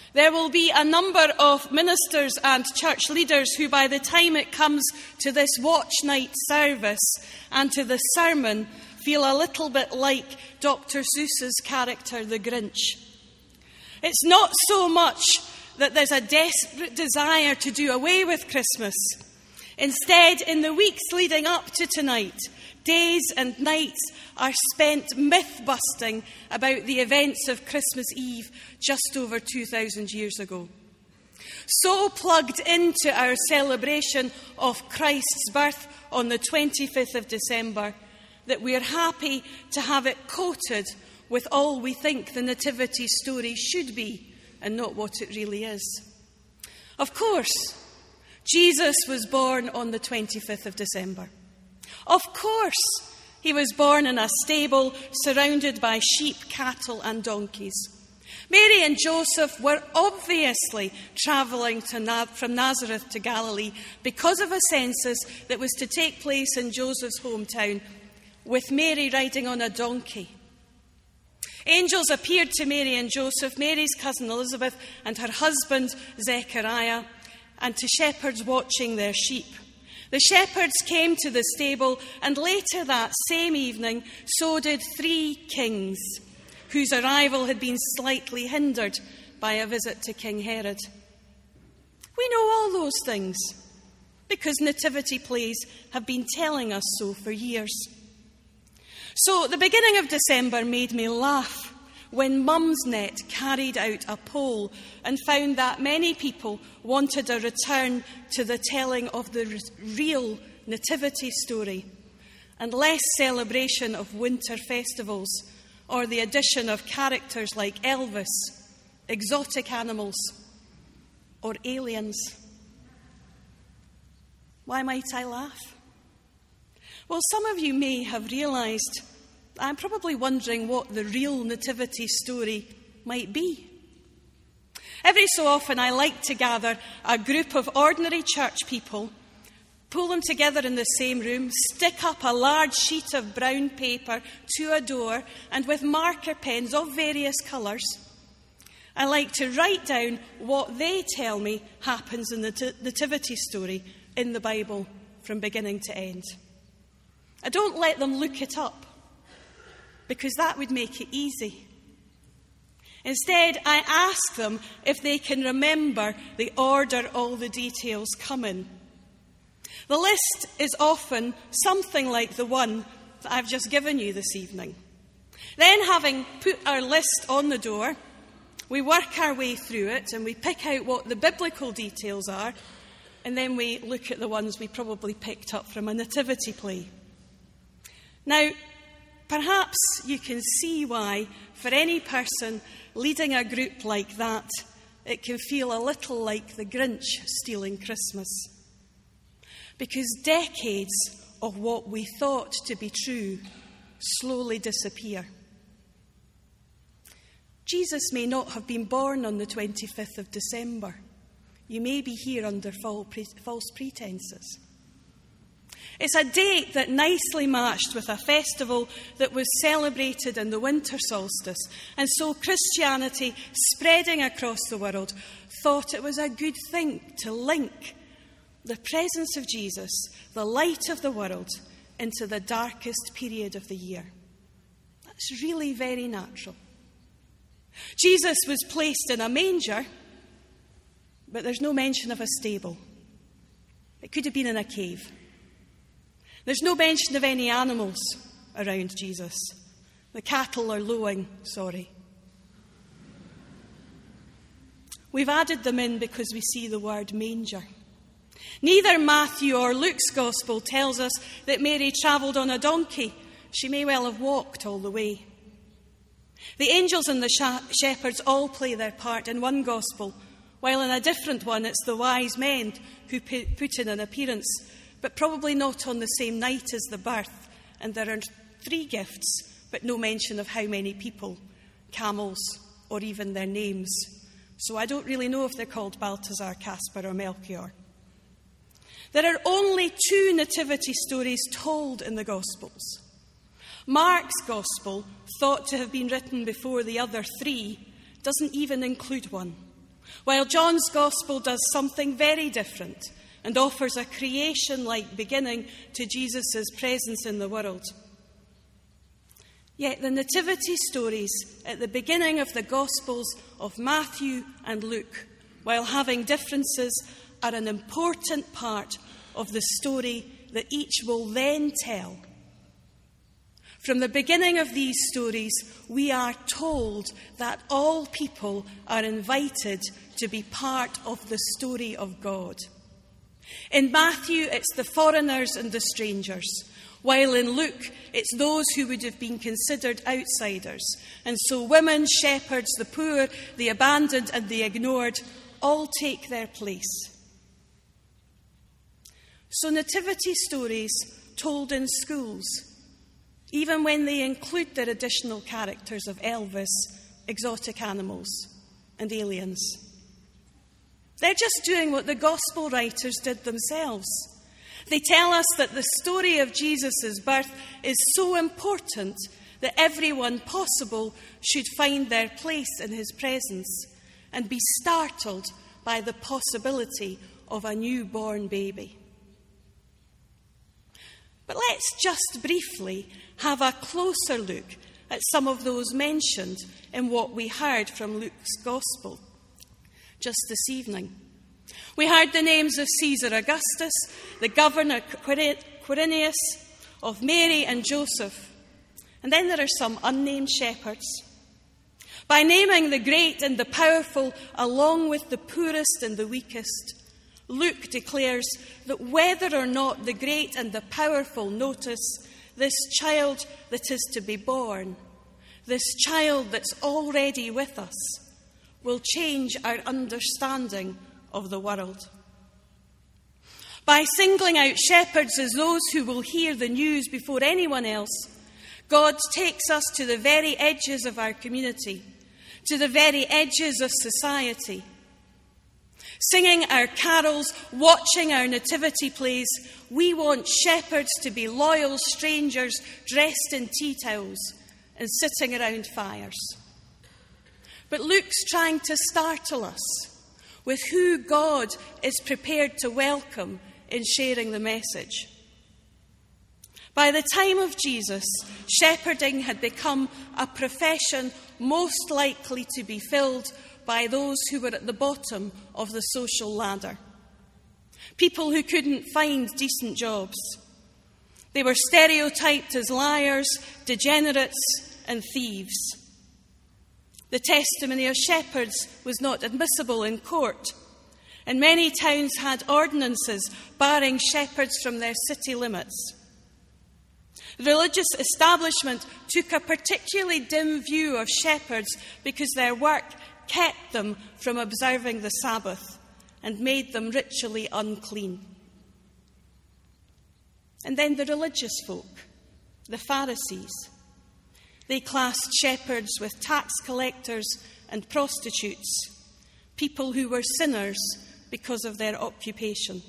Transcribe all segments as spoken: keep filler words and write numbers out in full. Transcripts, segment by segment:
There will be a number of ministers and church leaders who, by the time it comes to this watch night service and to the sermon, feel a little bit like Doctor Seuss's character, the Grinch. It's not so much that there's a desperate desire to do away with Christmas. Instead, in the weeks leading up to tonight, days and nights are spent myth-busting about the events of Christmas Eve just over two thousand years ago. So plugged into our celebration of Christ's birth on the twenty-fifth of December that we are happy to have it coated with all we think the nativity story should be and not what it really is. Of course, Jesus was born on the twenty-fifth of December. Of course, he was born in a stable surrounded by sheep, cattle and donkeys. Mary and Joseph were obviously travelling to Na- from Nazareth to Galilee because of a census that was to take place in Joseph's hometown, with Mary riding on a donkey. Angels appeared to Mary and Joseph, Mary's cousin Elizabeth and her husband Zechariah, and to shepherds watching their sheep. The shepherds came to the stable, and later that same evening, so did three kings, whose arrival had been slightly hindered by a visit to King Herod. We know all those things because nativity plays have been telling us so for years. So the beginning of December made me laugh when Mumsnet carried out a poll and found that many people wanted a return to the telling of the re- real nativity story and less celebration of winter festivals or the addition of characters like Elvis, exotic animals, or aliens. Why might I laugh? Well, some of you may have realised I'm probably wondering what the real nativity story might be. Every so often I like to gather a group of ordinary church people, pull them together in the same room, stick up a large sheet of brown paper to a door, and with marker pens of various colours, I like to write down what they tell me happens in the t- nativity story in the Bible from beginning to end. I don't let them look it up, because that would make it easy. Instead, I ask them if they can remember the order all the details come in. The list is often something like the one that I've just given you this evening. Then, having put our list on the door, we work our way through it and we pick out what the biblical details are, and then we look at the ones we probably picked up from a nativity play. Now, perhaps you can see why, for any person leading a group like that, it can feel a little like the Grinch stealing Christmas. Because decades of what we thought to be true slowly disappear. Jesus may not have been born on the twenty-fifth of December. You may be here under false pretenses. It's a date that nicely matched with a festival that was celebrated in the winter solstice. And so Christianity, spreading across the world, thought it was a good thing to link the presence of Jesus, the light of the world, into the darkest period of the year. That's really very natural. Jesus was placed in a manger, but there's no mention of a stable. It could have been in a cave. There's no mention of any animals around Jesus. The cattle are lowing, sorry. We've added them in because we see the word manger. Neither Matthew or Luke's Gospel tells us that Mary travelled on a donkey. She may well have walked all the way. The angels and the shepherds all play their part in one Gospel, while in a different one it's the wise men who put in an appearance, but probably not on the same night as the birth, and there are three gifts, but no mention of how many people, camels, or even their names. So I don't really know if they're called Balthazar, Caspar, or Melchior. There are only two nativity stories told in the Gospels. Mark's Gospel, thought to have been written before the other three, doesn't even include one. while John's Gospel does something very different and offers a creation-like beginning to Jesus' presence in the world. Yet the nativity stories at the beginning of the Gospels of Matthew and Luke, while having differences, are an important part of the story that each will then tell. From the beginning of these stories, we are told that all people are invited to be part of the story of God. In Matthew, it's the foreigners and the strangers, while in Luke, it's those who would have been considered outsiders. And so women, shepherds, the poor, the abandoned and the ignored all take their place. So nativity stories told in schools, even when they include their additional characters of Elvis, exotic animals, and aliens. They're just doing what the gospel writers did themselves. They tell us that the story of Jesus' birth is so important that everyone possible should find their place in his presence and be startled by the possibility of a newborn baby. But let's just briefly have a closer look at some of those mentioned in what we heard from Luke's Gospel just this evening. We heard the names of Caesar Augustus, the governor Quirinius, of Mary and Joseph. And then there are some unnamed shepherds. By naming the great and the powerful along with the poorest and the weakest, Luke declares that whether or not the great and the powerful notice this child that is to be born, this child that's already with us, will change our understanding of the world. By singling out shepherds as those who will hear the news before anyone else, God takes us to the very edges of our community, to the very edges of society. Singing our carols, watching our nativity plays, we want shepherds to be loyal strangers dressed in tea towels and sitting around fires. But Luke's trying to startle us with who God is prepared to welcome in sharing the message. By the time of Jesus, shepherding had become a profession most likely to be filled by those who were at the bottom of the social ladder. People who couldn't find decent jobs. They were stereotyped as liars, degenerates, and thieves. The testimony of shepherds was not admissible in court, and many towns had ordinances barring shepherds from their city limits. The religious establishment took a particularly dim view of shepherds because their work kept them from observing the Sabbath and made them ritually unclean. And then the religious folk, the Pharisees. They classed shepherds with tax collectors and prostitutes, people who were sinners because of their occupation.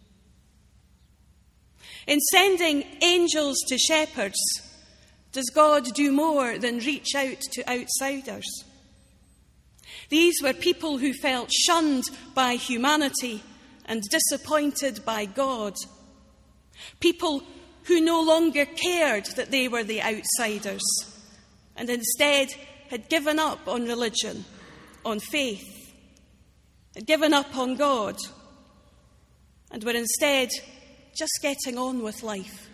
In sending angels to shepherds, does God do more than reach out to outsiders? These were people who felt shunned by humanity and disappointed by God. People who no longer cared that they were the outsiders and instead had given up on religion, on faith, had given up on God, and were instead just getting on with life.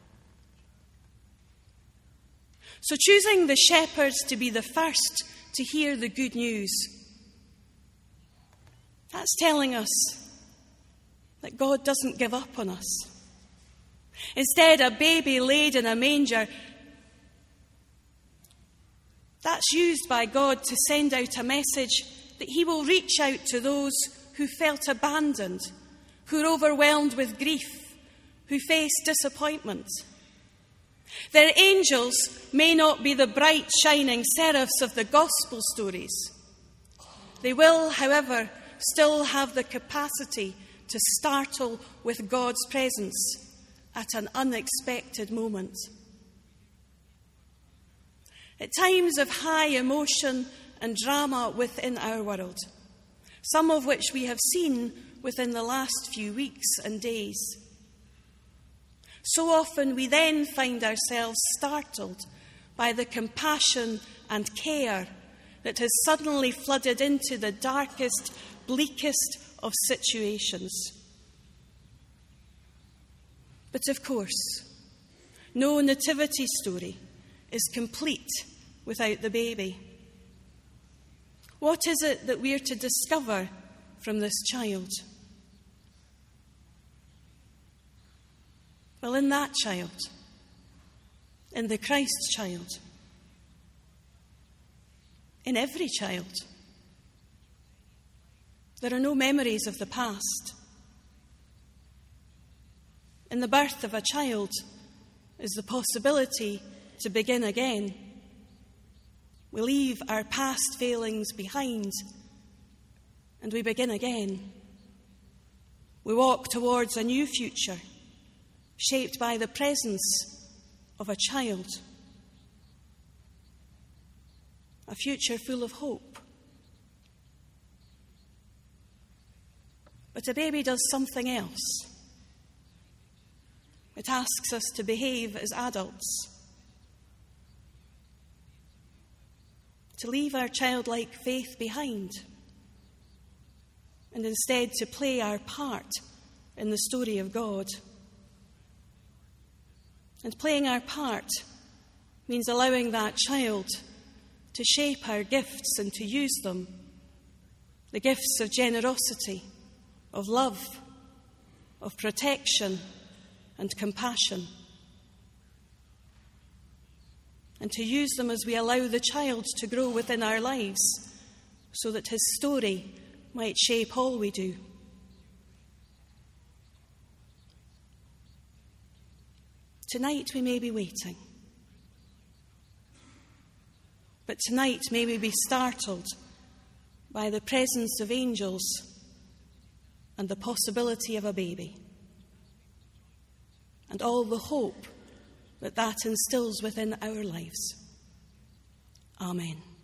So choosing the shepherds to be the first to hear the good news, that's telling us that God doesn't give up on us. Instead, a baby laid in a manger, that's used by God to send out a message that he will reach out to those who felt abandoned, who are overwhelmed with grief, who face disappointment. Their angels may not be the bright, shining seraphs of the gospel stories. They will, however, still have the capacity to startle with God's presence at an unexpected moment. At times of high emotion and drama within our world, some of which we have seen within the last few weeks and days. So often we then find ourselves startled by the compassion and care that has suddenly flooded into the darkest, bleakest of situations. But of course, no nativity story is complete without the baby. What is it that we are to discover from this child? Well, in that child, in the Christ child, in every child, there are no memories of the past. In the birth of a child is the possibility to begin again. We leave our past failings behind and we begin again. We walk towards a new future, shaped by the presence of a child. A future full of hope. But a baby does something else. It asks us to behave as adults, to leave our childlike faith behind, and instead to play our part in the story of God. And playing our part means allowing that child to shape our gifts and to use them, the gifts of generosity, of love, of protection, and compassion, and to use them as we allow the child to grow within our lives so that his story might shape all we do. Tonight we may be waiting, but tonight may we be startled by the presence of angels and the possibility of a baby, and all the hope that that instills within our lives. Amen.